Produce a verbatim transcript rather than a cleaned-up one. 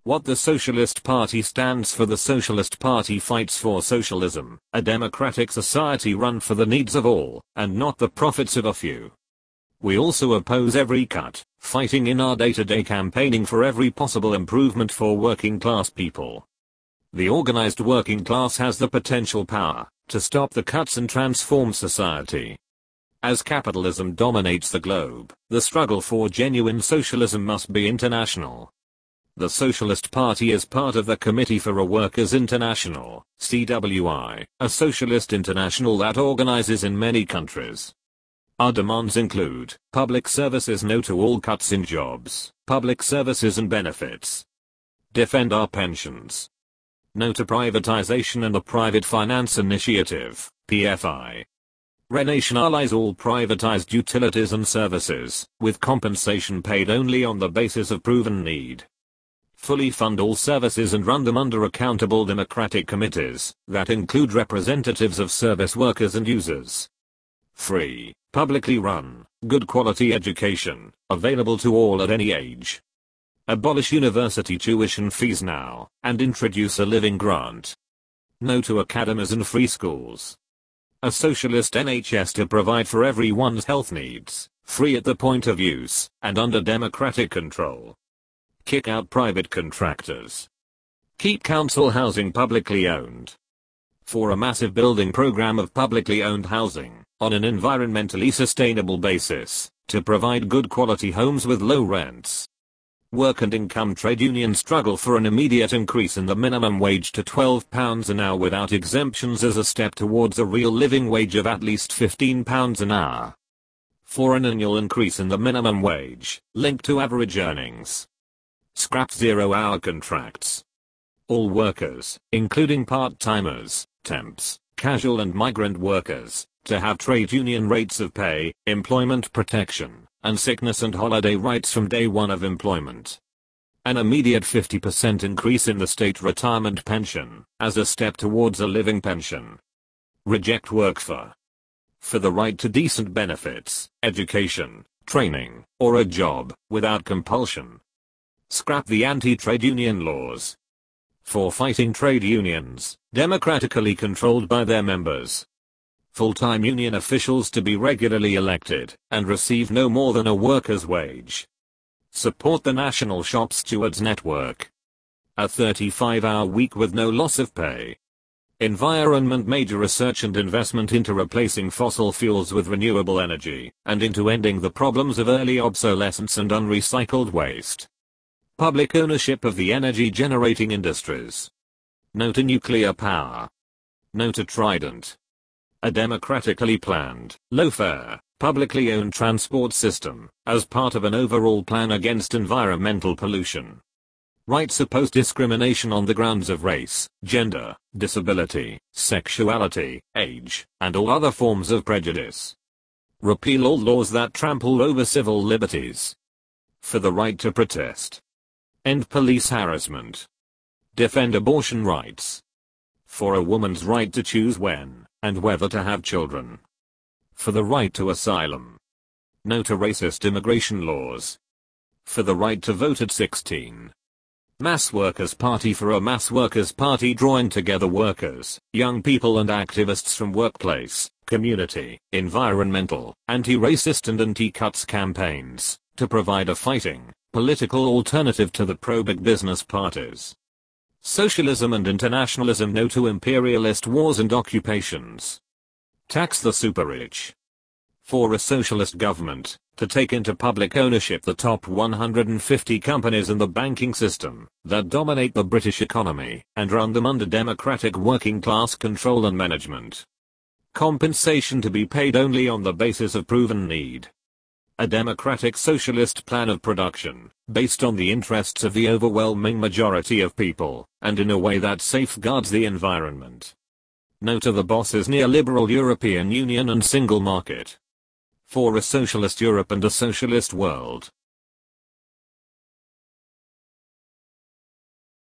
What the Socialist Party stands for: the Socialist Party fights for socialism, a democratic society run for the needs of all, and not the profits of a few. We also oppose every cut, fighting in our day-to-day campaigning for every possible improvement for working class people. The organized working class has the potential power to stop the cuts and transform society. As capitalism dominates the globe, the struggle for genuine socialism must be international. The Socialist Party is part of the Committee for a Workers' International, C W I, a socialist international that organizes in many countries. Our demands include public services, no to all cuts in jobs, public services and benefits. Defend our pensions. No to privatization and the Private Finance Initiative, P F I. Renationalize all privatized utilities and services, with compensation paid only on the basis of proven need. Fully fund all services and run them under accountable democratic committees that include representatives of service workers and users. Free, publicly run, good quality education, available to all at any age. Abolish university tuition fees now, and introduce a living grant. No to academies and free schools. A socialist N H S to provide for everyone's health needs, free at the point of use, and under democratic control. Kick out private contractors. Keep council housing publicly owned. For a massive building program of publicly owned housing, on an environmentally sustainable basis, to provide good quality homes with low rents. Work and income trade unions struggle for an immediate increase in the minimum wage to twelve pounds an hour without exemptions as a step towards a real living wage of at least fifteen pounds an hour. For an annual increase in the minimum wage, linked to average earnings. Scrap zero-hour contracts. All workers, including part-timers, temps, casual and migrant workers, to have trade union rates of pay, employment protection, and sickness and holiday rights from day one of employment. An immediate fifty percent increase in the state retirement pension, as a step towards a living pension. Reject work for. For the right to decent benefits, education, training, or a job, without compulsion. Scrap the anti-trade union laws. For fighting trade unions, democratically controlled by their members. Full-time union officials to be regularly elected, and receive no more than a worker's wage. Support the National Shop Stewards Network. A thirty-five hour week with no loss of pay. Environment: major research and investment into replacing fossil fuels with renewable energy, and into ending the problems of early obsolescence and unrecycled waste. Public ownership of the energy generating industries. No to nuclear power. No to Trident. A democratically planned, low-fare, publicly owned transport system, as part of an overall plan against environmental pollution. Rights oppose discrimination on the grounds of race, gender, disability, sexuality, age, and all other forms of prejudice. Repeal all laws that trample over civil liberties. For the right to protest. End police harassment. Defend abortion rights. For a woman's right to choose when and whether to have children. For the right to asylum. No to racist immigration laws. For the right to vote at sixteen. Mass Workers' Party. For a mass workers' party drawing together workers, young people and activists from workplace, community, environmental, anti-racist and anti-cuts campaigns, to provide a fighting, political alternative to the pro-big business parties. Socialism and internationalism. No to imperialist wars and occupations. Tax the super-rich. For a socialist government, to take into public ownership the top one hundred fifty companies in the banking system that dominate the British economy, and run them under democratic working class control and management. Compensation to be paid only on the basis of proven need. A democratic socialist plan of production, based on the interests of the overwhelming majority of people, and in a way that safeguards the environment. No to the boss's neoliberal European Union and single market. For a socialist Europe and a socialist world,